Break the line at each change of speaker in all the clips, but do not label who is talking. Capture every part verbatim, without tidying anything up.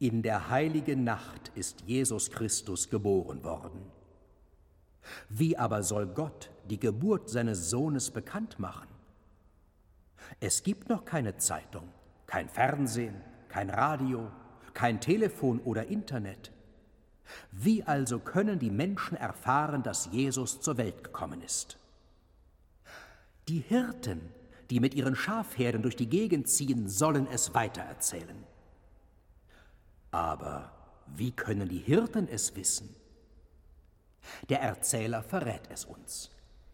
In der heiligen Nacht ist Jesus Christus geboren worden. Wie aber soll Gott die Geburt seines Sohnes bekannt machen? Es gibt noch keine Zeitung, kein Fernsehen, kein Radio, kein Telefon oder Internet. Wie also können die Menschen erfahren, dass Jesus zur Welt gekommen ist? Die Hirten, die mit ihren Schafherden durch die Gegend ziehen, sollen es weitererzählen. Aber wie können die Hirten es wissen? Der Erzähler verrät es uns.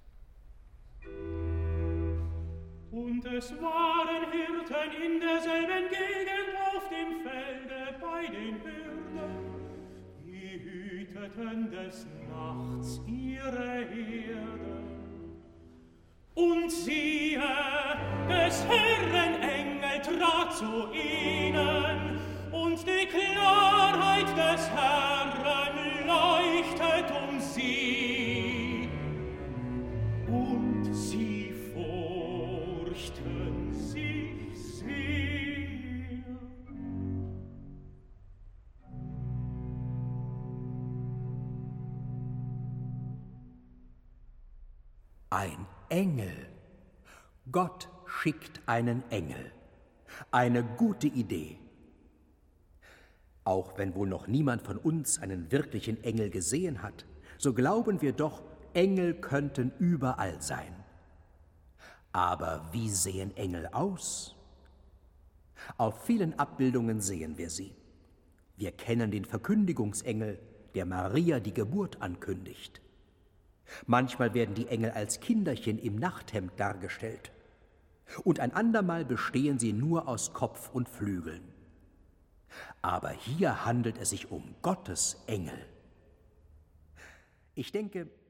Und es waren Hirten in derselben Gegend auf dem Felde bei den Hürden, die hüteten des Nachts ihre Herde. Und siehe, des Herren Engel trat zu ihnen, und die Klarheit des Herren leuchtet um sie. Und sie furchten sich sehr.
Ein Engel. Gott schickt einen Engel. Eine gute Idee. Auch wenn wohl noch niemand von uns einen wirklichen Engel gesehen hat, so glauben wir doch, Engel könnten überall sein. Aber wie sehen Engel aus? Auf vielen Abbildungen sehen wir sie. Wir kennen den Verkündigungsengel, der Maria die Geburt ankündigt. Manchmal werden die Engel als Kinderchen im Nachthemd dargestellt. Und ein andermal bestehen sie nur aus Kopf und Flügeln. Aber hier handelt es sich um Gottes Engel. Ich denke,